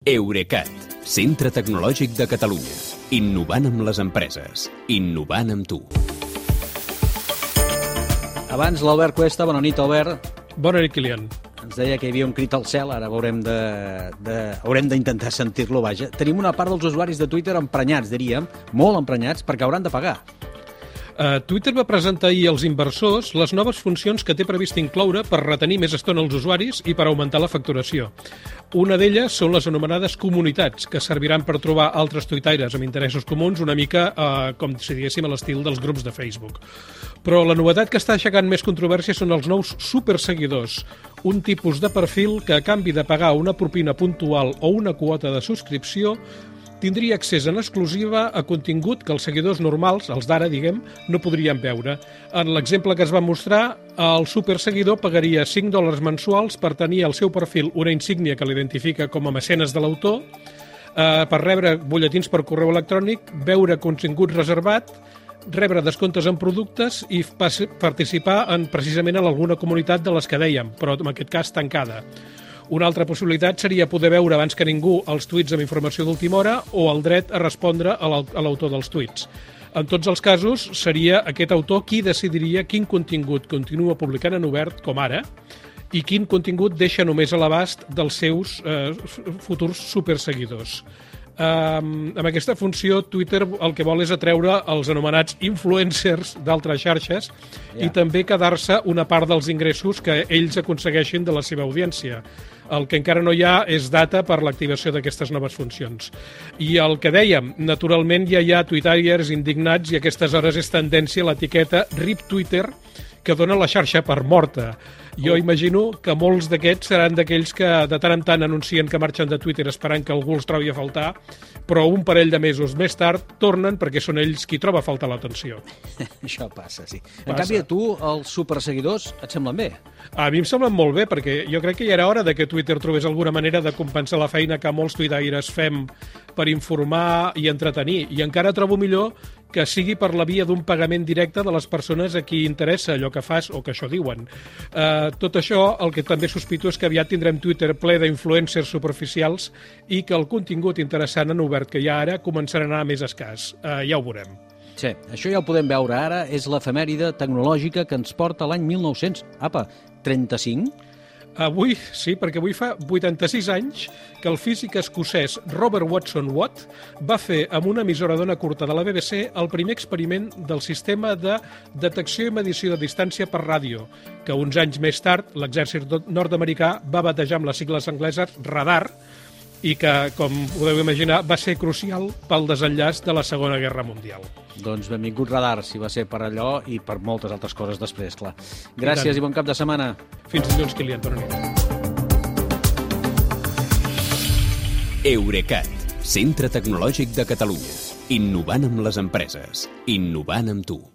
Eurecat, centre tecnològic de Catalunya. Innovant amb les empreses. Innovant amb tu. Abans l'Albert Cuesta. Bona nit, Albert. Bona nit, Kilian. Ens deia que hi havia un crit al cel, ara haurem d'intentar sentir-lo, vaja. Tenim una part dels usuaris de Twitter emprenyats, diríem, molt emprenyats, perquè hauran de pagar. Twitter va presentar ahir als inversors les noves funcions que té previst incloure per retenir més estona els usuaris i per augmentar la facturació. Una d'elles són les anomenades comunitats, que serviran per trobar altres tuitaires amb interessos comuns, una mica, com si diguéssim, a l'estil dels grups de Facebook. Però la novetat que està aixecant més controvèrsia són els nous superseguidors, un tipus de perfil que, a canvi de pagar una propina puntual o una quota de subscripció, tindria accés en exclusiva a contingut que els seguidors normals, els d'ara, diguem, no podrien veure. En l'exemple que es va mostrar, el superseguidor pagaria $5 mensuals per tenir al seu perfil una insígnia que l'identifica com a mecenes de l'autor, per rebre butlletins per correu electrònic, veure contingut reservat, rebre descomptes en productes i participar precisament en alguna comunitat de les que dèiem, però en aquest cas tancada. Una altra possibilitat seria poder veure abans que ningú els tuits amb informació d'última hora o el dret a respondre a l'autor dels tuits. En tots els casos, seria aquest autor qui decidiria quin contingut continua publicant en obert, com ara, i quin contingut deixa només a l'abast dels seus futurs superseguidors. Amb aquesta funció, Twitter el que vol és atreure els anomenats influencers d'altres xarxes i també quedar-se una part dels ingressos que ells aconsegueixin de la seva audiència. El que encara no hi ha és data per l'activació d'aquestes noves funcions. I el que dèiem, naturalment ja hi ha tuitariers indignats i a aquestes hores és tendència l'etiqueta RIP Twitter, que dona la xarxa per morta. Jo imagino que molts d'aquests seran d'aquells que de tant en tant anuncien que marxen de Twitter esperant que algú els trobi a faltar, però un parell de mesos més tard tornen perquè són ells qui troba a faltar l'atenció. Això passa, sí. En canvi, a tu, els superseguidors et semblen bé? A mi em semblen molt bé, perquè jo crec que ja era hora de que Twitter trobés alguna manera de compensar la feina que molts tuitaires fem per informar i entretenir. I encara trobo millor que sigui per la via d'un pagament directe de les persones a qui interessa allò que fas o que això diuen. Tot això, el que també sospito és que aviat tindrem Twitter ple d'influencers superficials i que el contingut interessant en obert que hi ha ara començarà a anar més escàs. Ja ho veurem. Sí, això ja ho podem veure ara. És l'efemèride tecnològica que ens porta l'any 1900. Apa, 35? Avui, sí, perquè avui fa 86 anys que el físic escocès Robert Watson Watt va fer amb una emissora d'ona curta de la BBC el primer experiment del sistema de detecció i medició de distància per ràdio, que uns anys més tard l'exèrcit nord-americà va batejar amb les sigles angleses radar i que, com podeu imaginar, va ser crucial pel desenllaç de la Segona Guerra Mundial. Doncs benvingut radar, si va ser per allò i per moltes altres coses després, clar. Gràcies i bon cap de setmana. Fins dilluns, Kilian. Bona nit. Eurecat, centre tecnològic de Catalunya. Innovant amb les empreses. Innovant amb tu.